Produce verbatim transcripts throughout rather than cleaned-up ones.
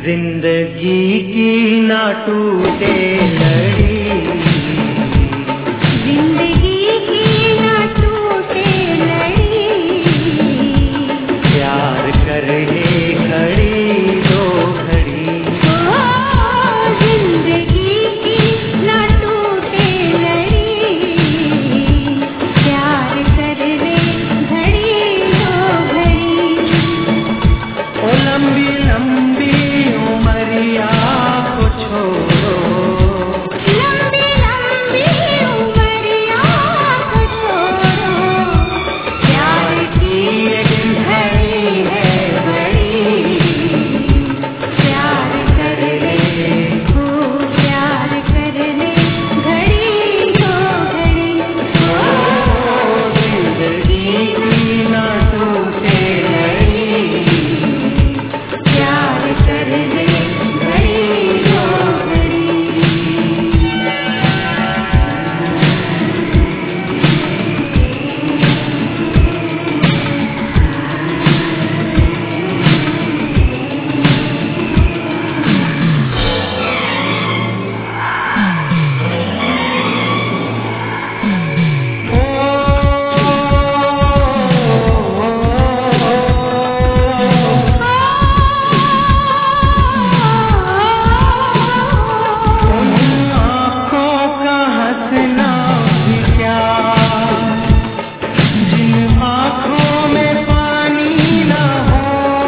जिंदगी की ना टूटे लड़ी, जिंदगी की ना टूटे लड़ी, प्यार कर ले घड़ी दो घड़ी, ओ जिंदगी की ना टूटे लड़ी, प्यार कर ले घड़ी दो घड़ी। ओ लंबी लंबी उमरिया को छोड़ो, लंबी लंबी उमरिया को छोड़ो, प्यार की एक घड़ी है बड़ी, प्यार कर ले ओ प्यार कर ले घड़ी दो घड़ी, ओ जिंदगी की ना टूटे लड़ी, प्यार कर ले घड़ी दो घड़ी। आँखों का हंसना भी क्या, जिन आँखों में पानी ना हो,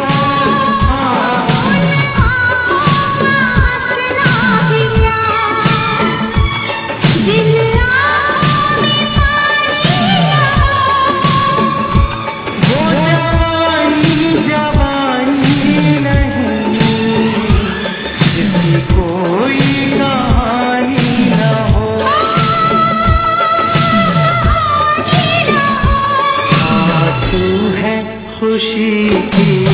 वो जवानी जवानी नहीं, जिसकी कोई कहानी ना हो। हाँ, तू है खुशी की